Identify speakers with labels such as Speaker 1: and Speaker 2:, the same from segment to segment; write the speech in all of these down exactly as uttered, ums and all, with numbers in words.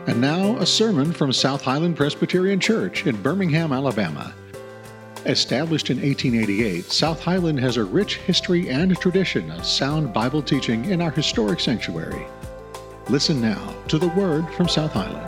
Speaker 1: And now, a sermon from South Highland Presbyterian Church in Birmingham, Alabama. Established in eighteen eighty-eight, South Highland has a rich history and tradition of sound Bible teaching in our historic sanctuary. Listen now to the Word from South Highland.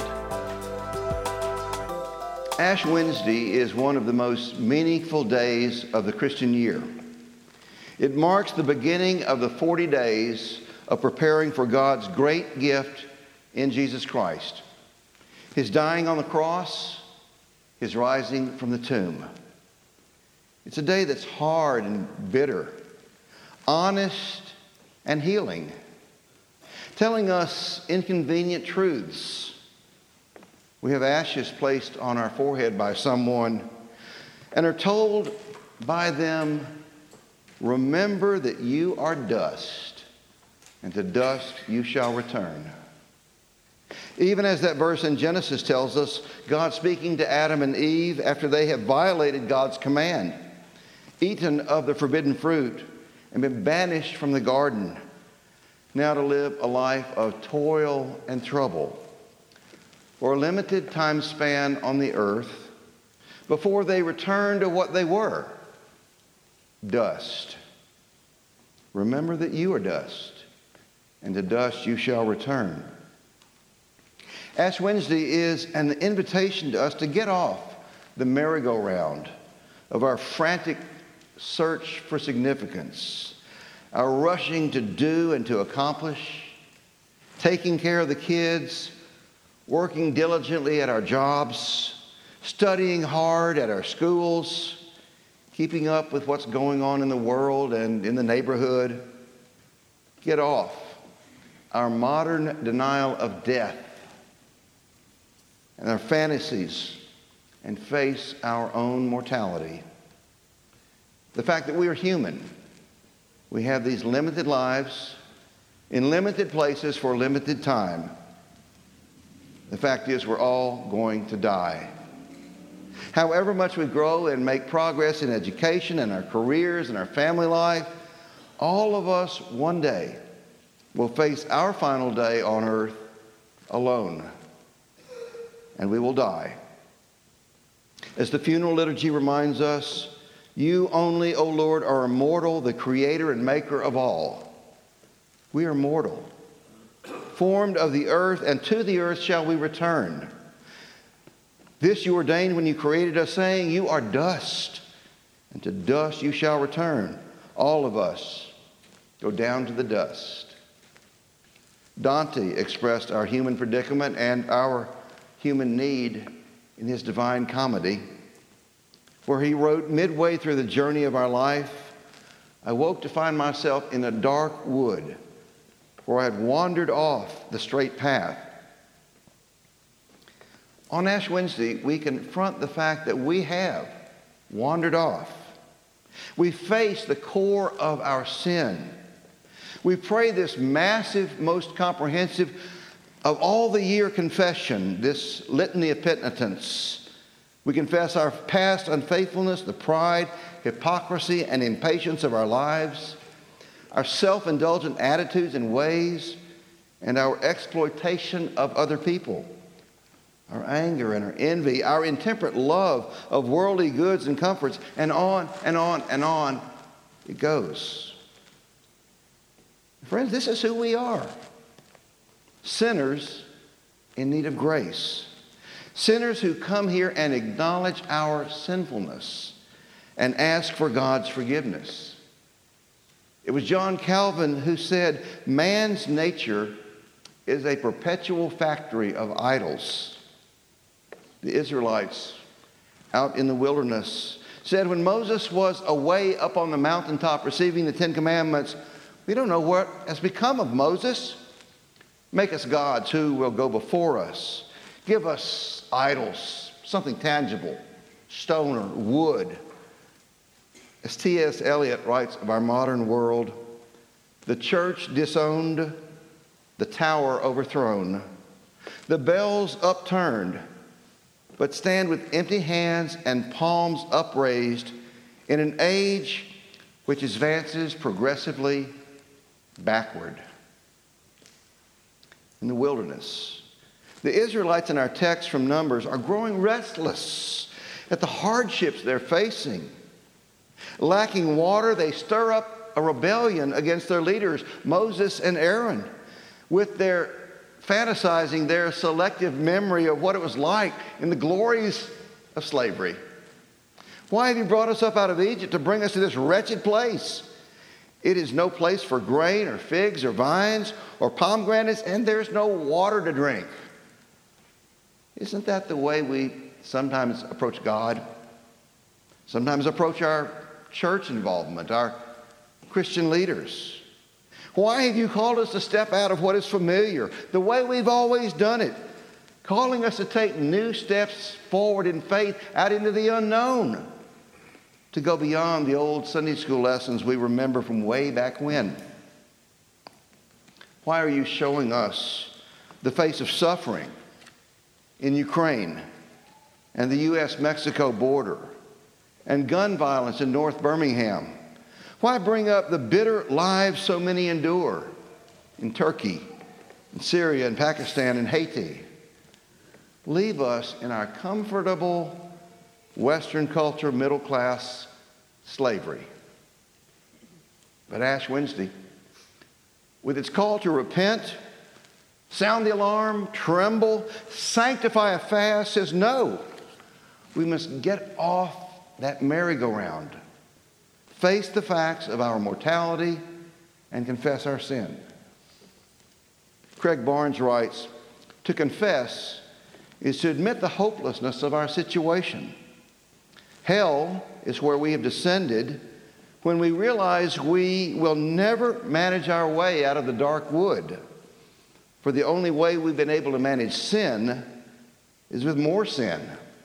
Speaker 2: Ash Wednesday is one of the most meaningful days of the Christian year. It marks the beginning of the forty days of preparing for God's great gift in Jesus Christ. His dying on the cross, His rising from the tomb. It's a day that's hard and bitter, honest and healing, telling us inconvenient truths. We have ashes placed on our forehead by someone and are told by them, remember that you are dust, and to dust you shall return. Even as that verse in Genesis tells us, God speaking to Adam and Eve after they have violated God's command, eaten of the forbidden fruit, and been banished from the garden, now to live a life of toil and trouble for a limited time span on the earth before they return to what they were, dust. Remember that you are dust, and to dust you shall return. Ash Wednesday is an invitation to us to get off the merry-go-round of our frantic search for significance, our rushing to do and to accomplish, taking care of the kids, working diligently at our jobs, studying hard at our schools, keeping up with what's going on in the world and in the neighborhood. Get off our modern denial of death and our fantasies and face our own mortality. The fact that we are human, we have these limited lives in limited places for limited time. The fact is we're all going to die. However much we grow and make progress in education and our careers and our family life, all of us one day will face our final day on earth alone. And we will die. As the funeral liturgy reminds us, you only, O Lord, are immortal, the creator and maker of all. We are mortal, formed of the earth, and to the earth shall we return. This you ordained when you created us, saying, you are dust, and to dust you shall return. All of us go down to the dust. Dante expressed our human predicament and our human need in his Divine Comedy, where he wrote, midway through the journey of our life, I woke to find myself in a dark wood, where I had wandered off the straight path. On Ash Wednesday, we confront the fact that we have wandered off. We face the core of our sin. We pray this massive, most comprehensive of all the year confession, this litany of penitence. We confess our past unfaithfulness, the pride, hypocrisy, and impatience of our lives, our self-indulgent attitudes and ways, and our exploitation of other people, our anger and our envy, our intemperate love of worldly goods and comforts, and on and on and on it goes. Friends, this is who we are. Sinners in need of grace. Sinners who come here and acknowledge our sinfulness and ask for God's forgiveness. It was John Calvin who said, man's nature is a perpetual factory of idols. The Israelites out in the wilderness said when Moses was away up on the mountaintop receiving the Ten Commandments, we don't know what has become of Moses. Make us gods who will go before us. Give us idols, something tangible, stone or wood. As T S Eliot writes of our modern world, the church disowned, the tower overthrown, the bells upturned, but stand with empty hands and palms upraised in an age which advances progressively backward. In the wilderness, The Israelites in our text from Numbers are growing restless at the hardships they're facing. Lacking water, they stir up a rebellion against their leaders, Moses and Aaron, with their fantasizing their selective memory of what it was like in the glories of slavery. Why have you brought us up out of Egypt to bring us to this wretched place? It is no place for grain or figs or vines or pomegranates, and there's no water to drink. Isn't that the way we sometimes approach God? Sometimes approach our church involvement, our Christian leaders. Why have you called us to step out of what is familiar, the way we've always done it, calling us to take new steps forward in faith out into the unknown, to go beyond the old Sunday school lessons we remember from way back when? Why are you showing us the face of suffering in Ukraine and the U S Mexico border and gun violence in North Birmingham? Why bring up the bitter lives so many endure in Turkey, in Syria, and Pakistan, and Haiti? Leave us in our comfortable Western culture, middle class slavery. But Ash Wednesday, with its call to repent, sound the alarm, tremble, sanctify a fast, says no. We must get off that merry-go-round, face the facts of our mortality, and confess our sin. Craig Barnes writes, to confess is to admit the hopelessness of our situation. Hell is where we have descended when we realize we will never manage our way out of the dark wood. For the only way we've been able to manage sin is with more sin.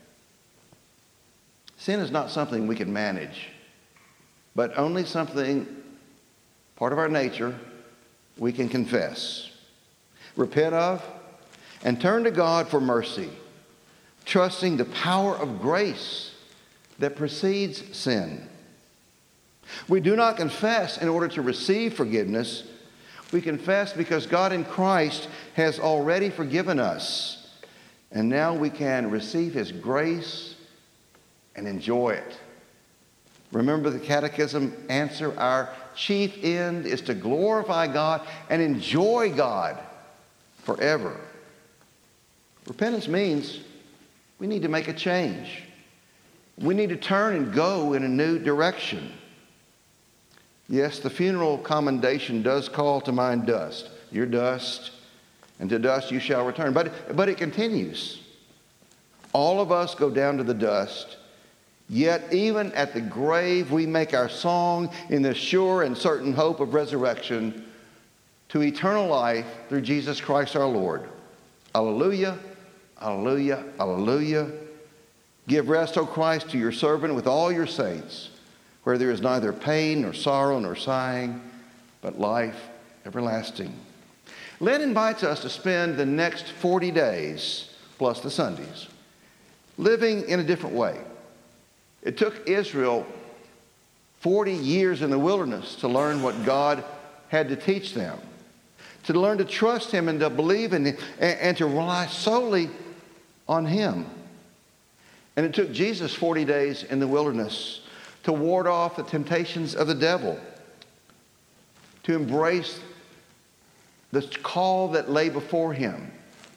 Speaker 2: Sin is not something we can manage, but only something, part of our nature, we can confess, repent of, and turn to God for mercy, trusting the power of grace that precedes sin. We do not confess in order to receive forgiveness. We confess because God in Christ has already forgiven us, and now we can receive His grace and enjoy it. Remember the Catechism answer, our chief end is to glorify God and enjoy God forever. Repentance means we need to make a change. We need to turn and go in a new direction. Yes, the funeral commendation does call to mind dust. You're dust, and to dust you shall return. But, but it continues. All of us go down to the dust, yet even at the grave we make our song in the sure and certain hope of resurrection to eternal life through Jesus Christ our Lord. Alleluia, alleluia, alleluia. Give rest, O Christ, to your servant with all your saints, where there is neither pain nor sorrow nor sighing, but life everlasting. Lent invites us to spend the next forty days, plus the Sundays, living in a different way. It took Israel forty years in the wilderness to learn what God had to teach them, to learn to trust Him and to believe in Him and, and to rely solely on Him. And it took Jesus forty days in the wilderness to ward off the temptations of the devil, to embrace the call that lay before Him.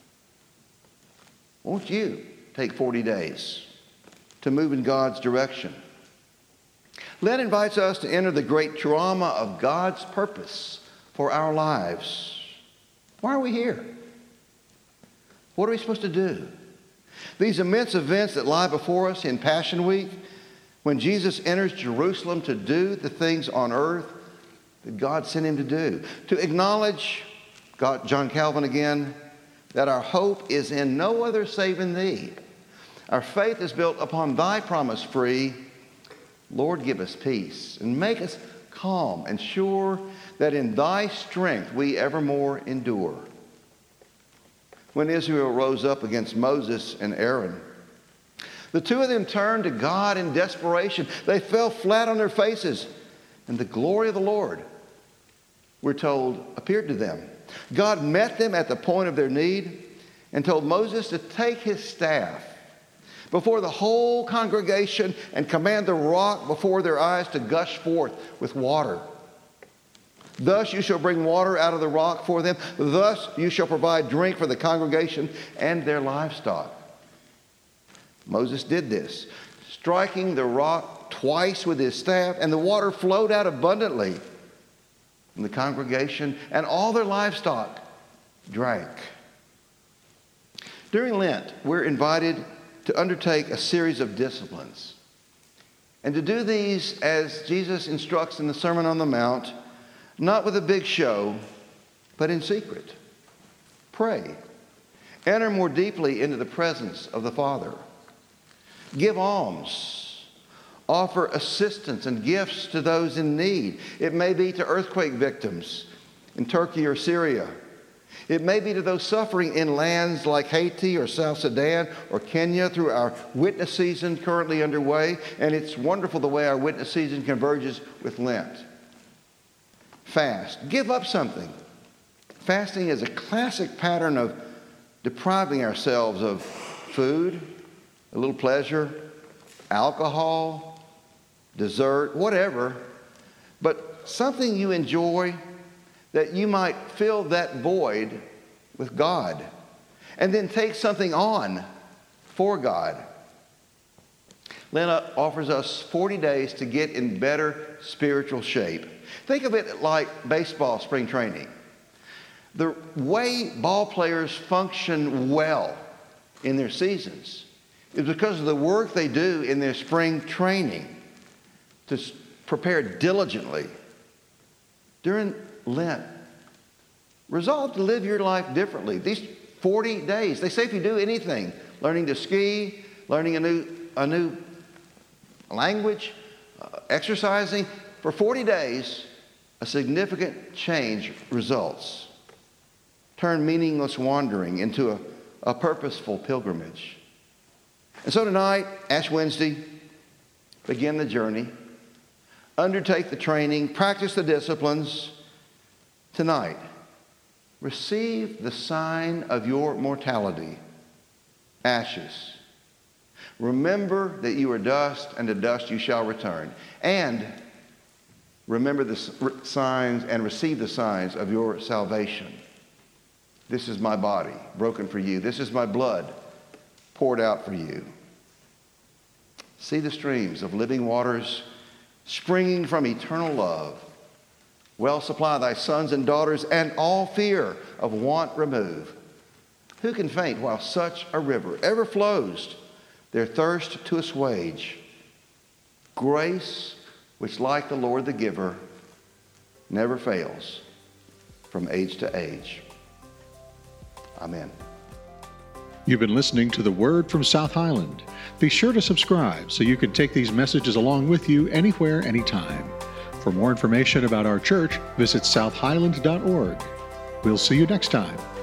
Speaker 2: Won't you take forty days to move in God's direction? Lent invites us to enter the great drama of God's purpose for our lives. Why are we here? What are we supposed to do? These immense events that lie before us in Passion Week, when Jesus enters Jerusalem to do the things on earth that God sent Him to do, to acknowledge, God, John Calvin again, that our hope is in no other save in Thee. Our faith is built upon Thy promise free. Lord, give us peace and make us calm and sure that in Thy strength we evermore endure. When Israel rose up against Moses and Aaron, the two of them turned to God in desperation. They fell flat on their faces, and the glory of the Lord, we're told, appeared to them. God met them at the point of their need, and told Moses to take his staff before the whole congregation and command the rock before their eyes to gush forth with water. Thus you shall bring water out of the rock for them. Thus you shall provide drink for the congregation and their livestock. Moses did this, striking the rock twice with his staff, and the water flowed out abundantly. And the congregation and all their livestock drank. During Lent, we're invited to undertake a series of disciplines, and to do these as Jesus instructs in the Sermon on the Mount, not with a big show, but in secret. Pray. Enter more deeply into the presence of the Father. Give alms. Offer assistance and gifts to those in need. It may be to earthquake victims in Turkey or Syria. It may be to those suffering in lands like Haiti or South Sudan or Kenya through our witness season currently underway. And it's wonderful the way our witness season converges with Lent. Fast. Give up something. Fasting is a classic pattern of depriving ourselves of food, a little pleasure, alcohol, dessert, whatever, but something you enjoy that you might fill that void with God, and then take something on for God. Lent offers us forty days to get in better spiritual shape. Think of it like baseball spring training. The way ball players function well in their seasons is because of the work they do in their spring training to prepare diligently. During Lent, resolve to live your life differently. These forty days, they say if you do anything, learning to ski, learning a new, a new language, uh, exercising, for forty days, a significant change results. Turn meaningless wandering into a, a purposeful pilgrimage. And so tonight, Ash Wednesday, begin the journey, undertake the training, practice the disciplines. Tonight, receive the sign of your mortality, ashes. Remember that you are dust, and to dust you shall return. And remember the signs and receive the signs of your salvation. This is my body broken for you. This is my blood poured out for you. See the streams of living waters springing from eternal love. Well supply thy sons and daughters, and all fear of want remove. Who can faint while such a river ever flows, their thirst to assuage? Grace, which like the Lord the giver, never fails from age to age. Amen.
Speaker 1: You've been listening to the Word from South Highland. Be sure to subscribe so you can take these messages along with you anywhere, anytime. For more information about our church, visit south highland dot org. We'll see you next time.